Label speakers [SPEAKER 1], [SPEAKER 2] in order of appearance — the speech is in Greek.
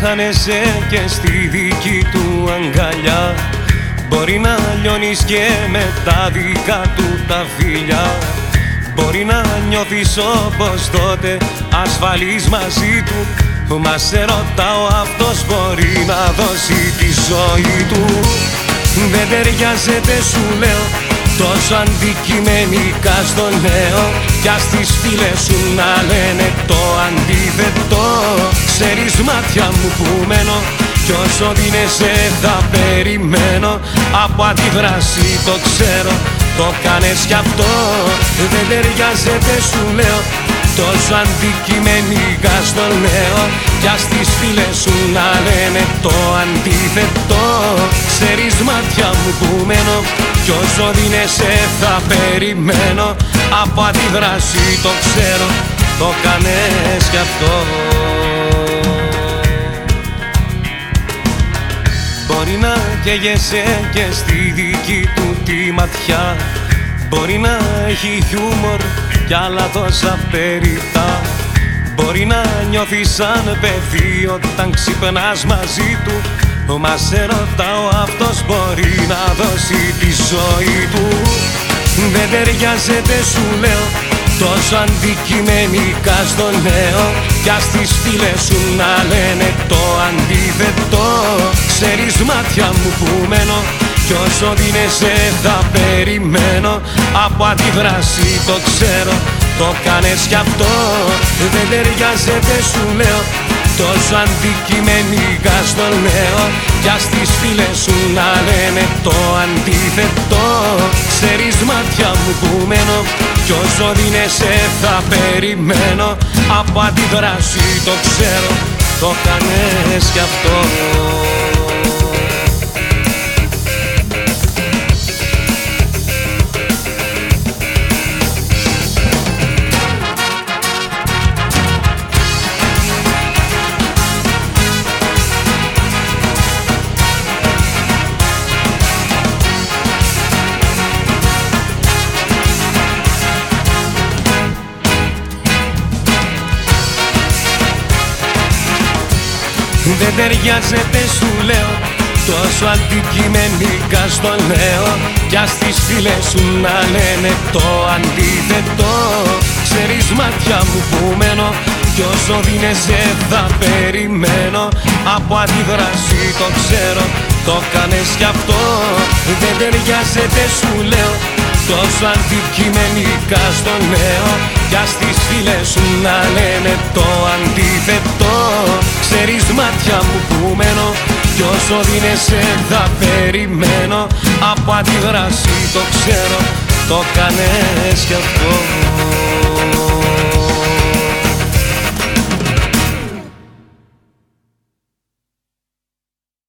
[SPEAKER 1] χάνεσαι και στη δική του αγκαλιά. Μπορεί να λιώνεις και με τα δικά του τα φιλιά. Μπορεί να νιώθεις όπως τότε ασφαλής μαζί του, μα σε ρωτάω, αυτός μπορεί να δώσει τη ζωή του? Δεν ταιριάζεται, σου λέω, τόσο αντικειμενικά στο λέω. Κι ας τις φίλες σου να λένε το αντίθετο. Ξέρεις μάτια μου που μένω, κι όσο δίνεσαι θα περιμένω. Από αντίδραση το ξέρω, το κάνες κι αυτό. Δεν ταιριάζεται, σου λέω, τόσο αντικειμενικά στο λέω. Κι ας τις φίλες σου να λένε το αντίθετο. Ξέρεις μάτια μου που μένω, κι όσο δίνεσαι θα περιμένω. Από αντίδραση το ξέρω, το κάνες κι αυτό. Μπορεί να καίγεσαι και στη δική του τη ματιά. Μπορεί να έχει χιούμορ κι άλλα τόσα περιττά. Μπορεί να νιώθεις σαν παιδί όταν ξυπνάς μαζί του, μα σε ρωτάω, αυτός μπορεί να δώσει τη ζωή του? Δεν ταιριάζεται, σου λέω, τόσο αντικειμενικά στο λέω. Κι ας τις φίλες σου να λένε το αντίθετο. Ξέρεις μάτια μου που μένω, κι όσο δίνεσαι θα περιμένω. Από αντίδραση το ξέρω, το κάνες κι αυτό. Δεν ταιριάζεται, σου λέω, τόσο αντικειμενικά στο λέω. Κι ας τις φίλες σου να λένε το αντίθετο. Ξέρεις μάτια μου που μένω, κι όσο δίνεσαι θα περιμένω. Από αντίδραση το ξέρω, το κάνες κι αυτό. Δεν ταιριάζεται, σου λέω, τόσο αντικειμενικά στο λέω. Κι ας τις φίλες σου να λένε το αντίθετο. Ξέρεις μάτια μου που μένω, κι όσο δίνεσαι θα περιμένω. Από αντίδραση το ξέρω, το κάνες κι αυτό. Δεν ταιριάζεται, σου λέω, τόσο αντικειμενικά στο λέω. Κι ας τις φίλες σου να λένε το αντίθετο. Ξέρεις μάτια μου που μένω, κι όσο δίνεσαι θα περιμένω. Από αντίδραση το ξέρω, το κάνες κι αυτό.